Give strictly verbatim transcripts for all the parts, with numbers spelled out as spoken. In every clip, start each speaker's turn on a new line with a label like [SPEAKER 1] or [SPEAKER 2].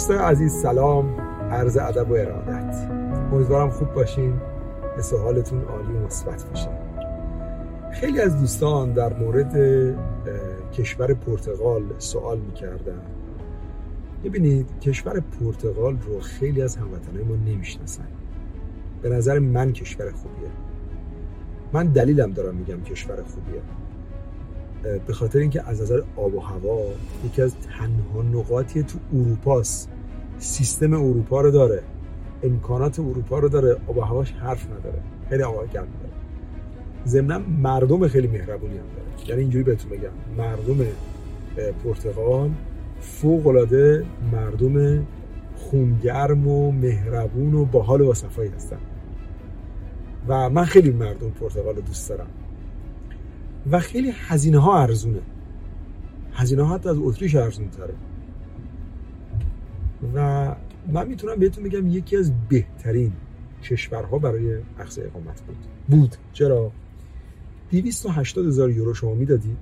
[SPEAKER 1] دوستان عزیز سلام، عرض ادب و ارادت. امیدوارم خوب باشین، حس حالتون عالی و مثبت باشه. خیلی از دوستان در مورد کشور پرتغال سوال میکردن. ببینید کشور پرتغال رو خیلی از هموطنای ما نمیشناسن. به نظر من کشور خوبیه. من دلیلم دارم میگم کشور خوبیه. به خاطر اینکه از نظر آب و هوا یکی از تنها نقاطی تو اروپاست. سیستم اروپا رو داره، امکانات اروپا رو داره، آب و هواش حرف نداره، خیلی هوا گرم داره. ضمن مردم خیلی مهربونی هم داره. یعنی اینجوری بهتون بگم مردم پرتغال فوق العاده مردم خونگرم و مهربون و باحال و صفایی هستن و من خیلی مردم پرتغال رو دوست دارم و خیلی هزینه ها ارزونه. هزینه ها حتی از اتریش ارزون تره و من میتونم بهتون بگم یکی از بهترین کشورها برای اخذ اقامت بود بود چرا؟ دویست و هشتاد هزار یورو شما میدادید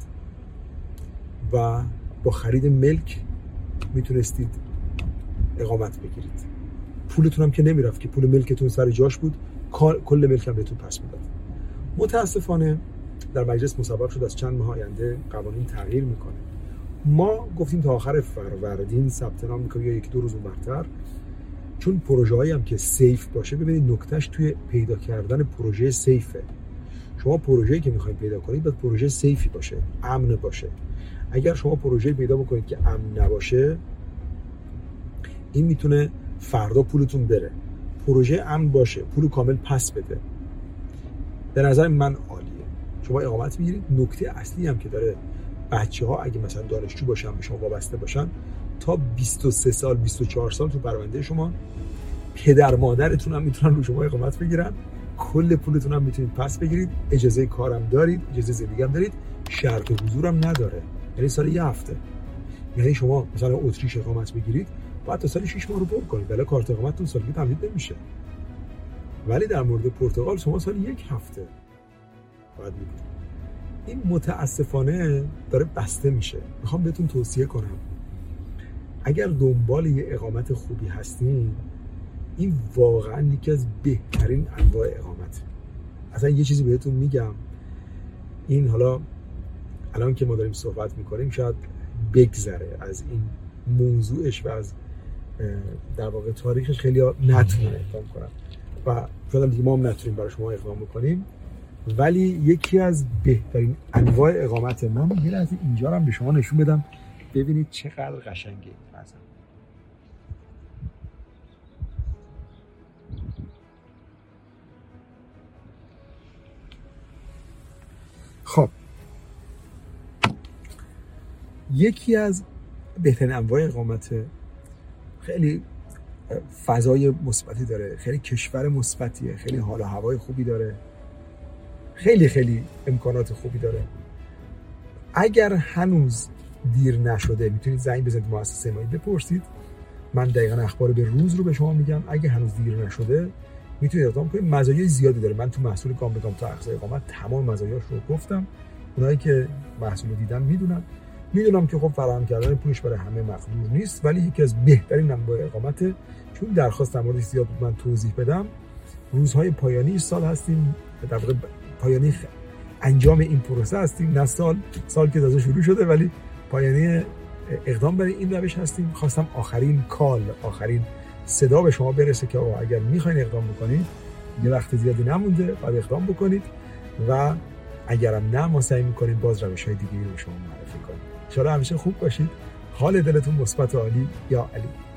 [SPEAKER 1] و با خرید ملک میتونستید اقامت بگیرید. پولتون هم که نمیرفت که پول ملکتون سر جاش بود، کل ملک هم بهتون پس میداد. متاسفانه در مجلس مصوب شد از چند ماه آینده قوانین تغییر میکنه. ما گفتیم تا آخر فروردین ثبت نام میکنیم یا یک دو روز اونورتر، چون پروژه هایی هم که سیف باشه. ببینید نکتهش توی پیدا کردن پروژه سیفه. شما پروژه‌ای که میخواید پیدا کنید باید پروژه سیفی باشه، امن باشه. اگر شما پروژه پیدا بکنید که امن نباشه، این میتونه فردا پولتون بره. پروژه امن باشه، پول کامل پس بده. به نظر من عالیه. شما اقامت میگیرید. نکته اصلی هم که داره، بچه‌ها اگه مثلا دانشجو باشن به شما وابسته باشن، تا بیست و سه سال بیست و چهار سال تو پرونده شما، پدر مادرتون هم میتونن رو شما اقامت بگیرن، کل پولتون هم میتونید پس بگیرید، اجازه کارم دارید، اجازه زندگی هم دارید، شرط حضورم نداره. یعنی سال یه هفته. یعنی شما مثلا اتریش اقامت بگیرید، باید تا سال شش ماه رو پر کنید، ولی کارت اقامتتون سالگی تمدید نمیشه. ولی در مورد پرتغال شما سال یک هفته باید بگیرید. این متاسفانه داره بسته میشه. میخوام بهتون توصیه کنم اگر دنبال یه اقامت خوبی هستین، این واقعا یکی از بهترین انواع اقامته. اصلا یه چیزی بهتون میگم، این حالا الان که ما داریم صحبت میکنیم شاید بگذره از این موضوعش و از در واقع تاریخش، خیلی ها نتونه اقدام کنن و شاید دیگه ما هم نتونیم برای شما اقدام بکنیم، ولی یکی از بهترین انواع اقامت. من یه از اینجا رو هم به شما نشون بدم ببینید چقدر قشنگه این مثلا. خب یکی از بهترین انواع اقامت، خیلی فضای مثبتی داره، خیلی کشور مثبتیه، خیلی حال و هوای خوبی داره، خیلی خیلی امکانات خوبی داره. اگر هنوز دیر نشده میتونید زنگ بزنید مؤسسه ما بپرسید. من دقیقاً اخبار به روز رو به شما میگم. اگه هنوز دیر نشده میتونید اقدام کنید. مزایای زیادی داره. من تو محصول گام به گام تا اخذ اقامت تمام مزایاش رو گفتم. اونایی که محصول رو دیدن میدونن. میدونم که خب فراهم کردن پولش برای همه مقدور نیست، ولی یکی از بهترین انواع اقامته. چون درخواست در موردش زیاد بود من توضیح بدم. روزهای پایانی سال هستیم، در واقع پایانی انجام این پروسه هستیم، نه سال سال که تازه شروع شده، ولی پایانی اقدام برای این روش هستیم. خواستم آخرین کال، آخرین صدا به شما برسه که اگر میخواین اقدام بکنید، یه وقت زیادی نمونده، باید اقدام بکنید و اگرم نه ما سعی میکنیم باز روش‌های دیگه‌ای رو به شما معرفی کنیم. ان شاءالله همیشه خوب باشید. حال دلتون مثبت و عالی. یا علی.